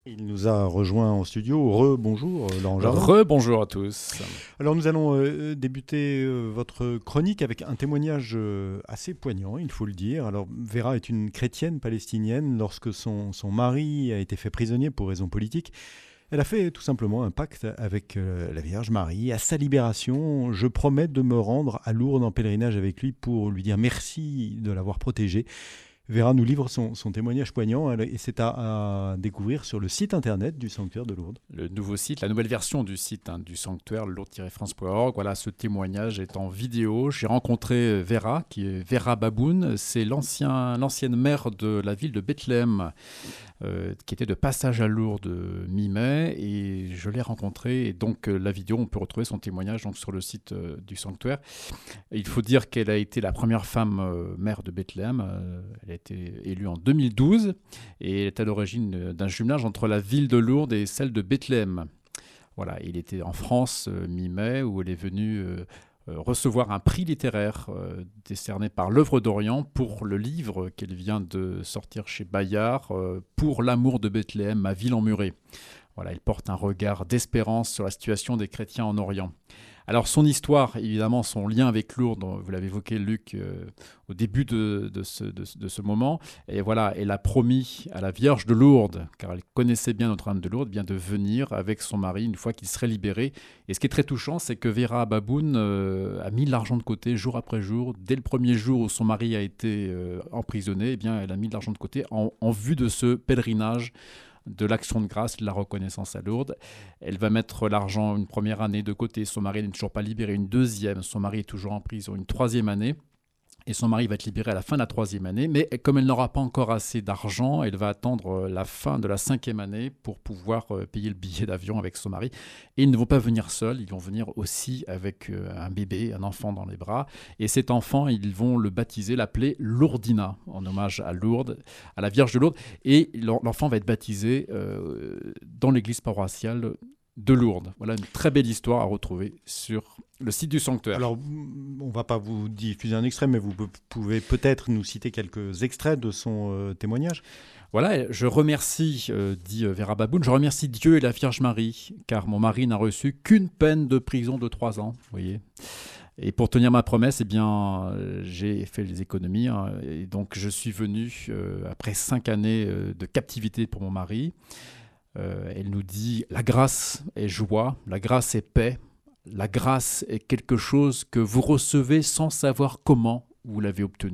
Il nous a rejoint en studio. Rebonjour, Laurent Jardin. Rebonjour à tous. Alors nous allons débuter votre chronique avec un témoignage assez poignant, il faut le dire. Alors Vera est une chrétienne palestinienne. Lorsque son mari a été fait prisonnier pour raisons politiques, elle a fait tout simplement un pacte avec la Vierge Marie. À sa libération, je promets de me rendre à Lourdes en pèlerinage avec lui pour lui dire merci de l'avoir protégé. Vera nous livre son témoignage poignant et c'est à découvrir sur le site internet du sanctuaire de Lourdes. Le nouveau site, la nouvelle version du site du sanctuaire, lourdes-france.org. Voilà, ce témoignage est en vidéo. J'ai rencontré Vera, qui est Vera Baboun. C'est l'ancienne maire de la ville de Bethléem, qui était de passage à Lourdes mi-mai. Et je l'ai rencontrée. Et donc, la vidéo, on peut retrouver son témoignage donc, sur le site du sanctuaire. Et il faut dire qu'elle a été la première femme maire de Bethléem. Elle a été élue en 2012 et elle est à l'origine d'un jumelage entre la ville de Lourdes et celle de Bethléem. Voilà, il était en France mi-mai où elle est venue recevoir un prix littéraire décerné par l'Œuvre d'Orient pour le livre qu'elle vient de sortir chez Bayard, Pour l'amour de Bethléem, ma ville emmurée. Voilà, elle porte un regard d'espérance sur la situation des chrétiens en Orient. Alors son histoire, évidemment, son lien avec Lourdes, vous l'avez évoqué Luc au début de ce moment, et voilà, elle a promis à la Vierge de Lourdes, car elle connaissait bien Notre-Dame de Lourdes, bien de venir avec son mari une fois qu'il serait libéré. Et ce qui est très touchant, c'est que Vera Baboun a mis de l'argent de côté jour après jour. Dès le premier jour où son mari a été emprisonné, eh bien, elle a mis de l'argent de côté en vue de ce pèlerinage de l'action de grâce, de la reconnaissance à Lourdes. Elle va mettre l'argent une première année de côté, son mari n'est toujours pas libéré, une deuxième, son mari est toujours en prison, une troisième année, et son mari va être libéré à la fin de la troisième année, mais comme elle n'aura pas encore assez d'argent, elle va attendre la fin de la cinquième année pour pouvoir payer le billet d'avion avec son mari. Et ils ne vont pas venir seuls, ils vont venir aussi avec un bébé, un enfant dans les bras. Et cet enfant, ils vont le baptiser, l'appeler Lourdina, en hommage à Lourdes, à la Vierge de Lourdes. Et l'enfant va être baptisé dans l'église paroissiale de Lourdes. Voilà une très belle histoire à retrouver sur le site du sanctuaire. Alors, on ne va pas vous diffuser un extrait, mais vous pouvez peut-être nous citer quelques extraits de son témoignage. Voilà, je remercie, dit Vera Baboun, je remercie Dieu et la Vierge Marie, car mon mari n'a reçu qu'une peine de prison de 3 ans, vous voyez. Et pour tenir ma promesse, eh bien, j'ai fait les économies, hein, et donc je suis venu après 5 années de captivité pour mon mari. Elle nous dit « La grâce est joie, la grâce est paix, la grâce est quelque chose que vous recevez sans savoir comment vous l'avez obtenu. »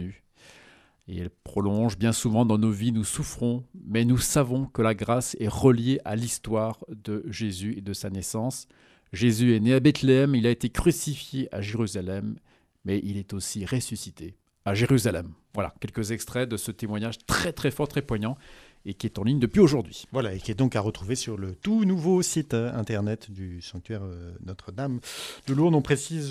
Et elle prolonge « Bien souvent dans nos vies, nous souffrons, mais nous savons que la grâce est reliée à l'histoire de Jésus et de sa naissance. Jésus est né à Bethléem, il a été crucifié à Jérusalem, mais il est aussi ressuscité à Jérusalem. » Voilà, quelques extraits de ce témoignage très très fort, très poignant, et qui est en ligne depuis aujourd'hui. Voilà, et qui est donc à retrouver sur le tout nouveau site internet du sanctuaire Notre-Dame de Lourdes. On précise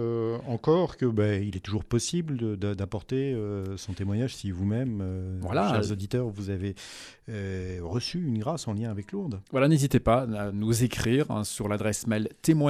encore que il est toujours possible d'apporter son témoignage si vous-même, chers auditeurs, vous avez reçu une grâce en lien avec Lourdes. Voilà, n'hésitez pas à nous écrire sur l'adresse mail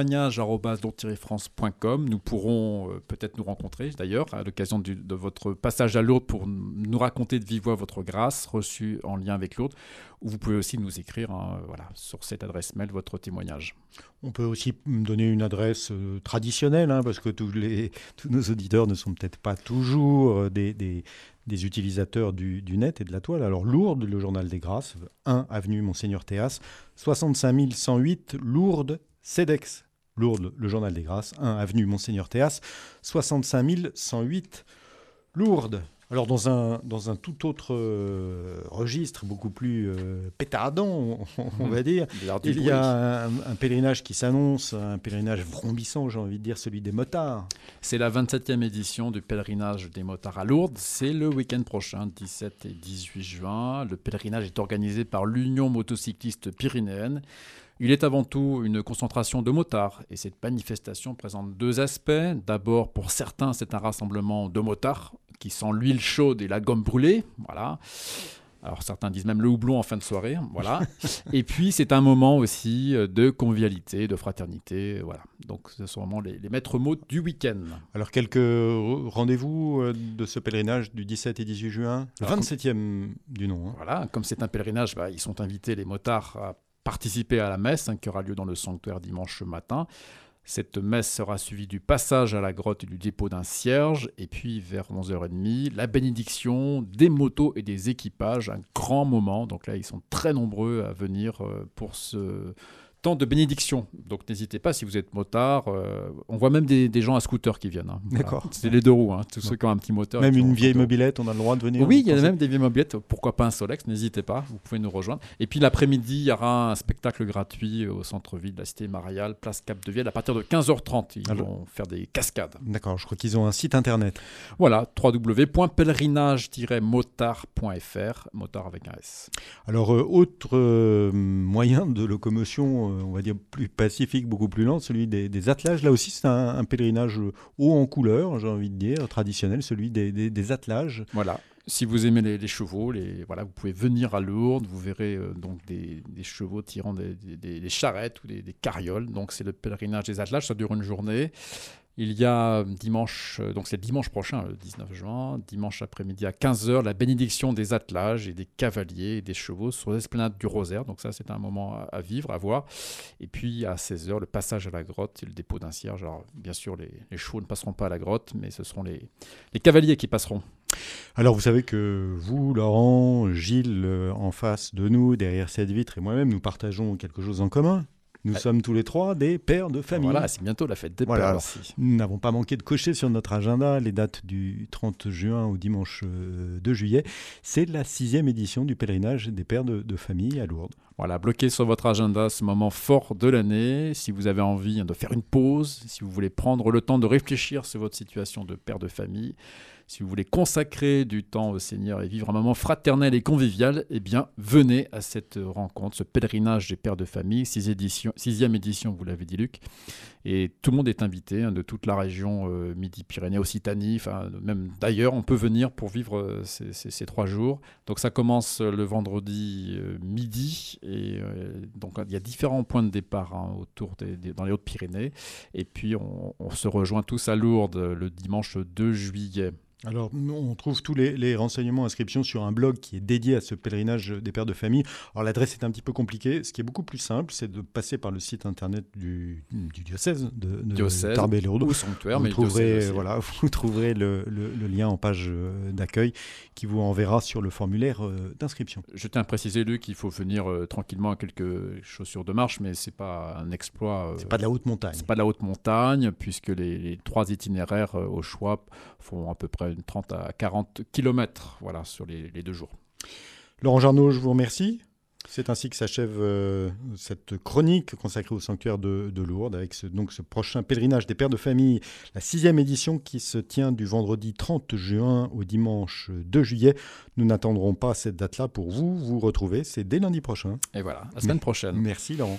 témoignage@lourdes-france.com. Nous pourrons peut-être nous rencontrer d'ailleurs à l'occasion de votre passage à Lourdes pour nous raconter de vive voix votre grâce reçue en lien avec Lourdes, ou vous pouvez aussi nous écrire sur cette adresse mail votre témoignage. On peut aussi donner une adresse traditionnelle, parce que tous nos auditeurs ne sont peut-être pas toujours des utilisateurs du net et de la toile. Alors Lourdes, le journal des grâces, 1 avenue Monseigneur Théas, 65 108 Lourdes, CEDEX. Lourdes, le journal des grâces, 1 avenue Monseigneur Théas, 65 108 Lourdes. Alors dans un tout autre registre, beaucoup plus pétardant, on va dire, il y a un pèlerinage qui s'annonce, un pèlerinage vrombissant, j'ai envie de dire, celui des motards. C'est la 27e édition du pèlerinage des motards à Lourdes. C'est le week-end prochain, 17 et 18 juin. Le pèlerinage est organisé par l'Union motocycliste pyrénéenne. Il est avant tout une concentration de motards et cette manifestation présente 2 aspects. D'abord, pour certains, c'est un rassemblement de motards qui sent l'huile chaude et la gomme brûlée. Voilà. Alors certains disent même le houblon en fin de soirée, voilà. Et puis c'est un moment aussi de convivialité, de fraternité, voilà. Donc ce sont vraiment les maîtres mots du week-end. Alors quelques rendez-vous de ce pèlerinage du 17 et 18 juin, le 27e du nom. Voilà, comme c'est un pèlerinage, ils sont invités, les motards, à participer à la messe qui aura lieu dans le sanctuaire dimanche matin. Cette messe sera suivie du passage à la grotte et du dépôt d'un cierge. Et puis, vers 11h30, la bénédiction des motos et des équipages. Un grand moment. Donc là, ils sont très nombreux à venir pour ce temps de bénédiction. Donc n'hésitez pas, si vous êtes motard. On voit même des gens à scooter qui viennent. Voilà. D'accord. C'est les deux roues, tous ceux qui ont un petit moteur. Même une vieille mobilette, on a le droit de venir? Oui, il y a même des vieilles mobilettes. Pourquoi pas un Solex? N'hésitez pas, vous pouvez nous rejoindre. Et puis l'après-midi, il y aura un spectacle gratuit au centre-ville de la Cité Mariale, place Cap-de-Vielle, à partir de 15h30. Ils vont faire des cascades. D'accord, je crois qu'ils ont un site internet. Voilà, www.pèlerinage-motard.fr, motard avec un S. Alors, autre moyen de locomotion, on va dire plus pacifique, beaucoup plus lent, celui des attelages. Là aussi, c'est un pèlerinage haut en couleur, j'ai envie de dire, traditionnel, celui des attelages. Voilà. Si vous aimez les chevaux, voilà, vous pouvez venir à Lourdes, vous verrez donc des chevaux tirant des charrettes ou des carrioles. Donc c'est le pèlerinage des attelages, ça dure une journée. Il y a dimanche, donc c'est dimanche prochain, le 19 juin, dimanche après-midi à 15h, la bénédiction des attelages et des cavaliers et des chevaux sur l'esplanade du Rosaire. Donc ça, c'est un moment à vivre, à voir. Et puis à 16h, le passage à la grotte et le dépôt d'un cierge. Alors bien sûr, les chevaux ne passeront pas à la grotte, mais ce seront les cavaliers qui passeront. Alors vous savez que vous, Laurent, Gilles, en face de nous, derrière cette vitre, et moi-même, nous partageons quelque chose en commun. Nous sommes tous les trois des pères de famille. Voilà, c'est bientôt la fête des pères aussi. Nous n'avons pas manqué de cocher sur notre agenda les dates du 30 juin au dimanche 2 juillet. C'est la 6e édition du pèlerinage des pères de famille à Lourdes. Voilà, bloquez sur votre agenda ce moment fort de l'année. Si vous avez envie de faire une pause, si vous voulez prendre le temps de réfléchir sur votre situation de père de famille, si vous voulez consacrer du temps au Seigneur et vivre un moment fraternel et convivial, eh bien, venez à cette rencontre, ce pèlerinage des pères de famille, 6e édition, vous l'avez dit Luc. Et tout le monde est invité, de toute la région Midi-Pyrénées, Occitanie, même d'ailleurs, on peut venir pour vivre ces 3 jours. Donc ça commence le vendredi midi, et donc il y a différents points de départ autour dans les Hautes-Pyrénées. Et puis on se rejoint tous à Lourdes le dimanche 2 juillet. Alors, on trouve tous les renseignements, inscriptions sur un blog qui est dédié à ce pèlerinage des pères de famille. Alors, l'adresse est un petit peu compliquée. Ce qui est beaucoup plus simple, c'est de passer par le site internet du diocèse de Tarbes-et-Lourdes. Ou sanctuaire, vous trouverez le lien en page d'accueil qui vous enverra sur le formulaire d'inscription. Je tiens à préciser, Luc, qu'il faut venir tranquillement à quelques chaussures de marche, mais ce n'est pas un exploit. C'est pas de la haute montagne. C'est pas de la haute montagne, puisque les 3 itinéraires au choix font à peu près 30 à 40 km sur les 2 jours. Laurent Jarnaud, je vous remercie. C'est ainsi que s'achève cette chronique consacrée au sanctuaire de Lourdes, avec ce prochain pèlerinage des pères de famille, la 6e édition qui se tient du vendredi 30 juin au dimanche 2 juillet. Nous n'attendrons pas cette date-là pour vous retrouver, c'est dès lundi prochain. Et voilà, la semaine prochaine. Merci Laurent.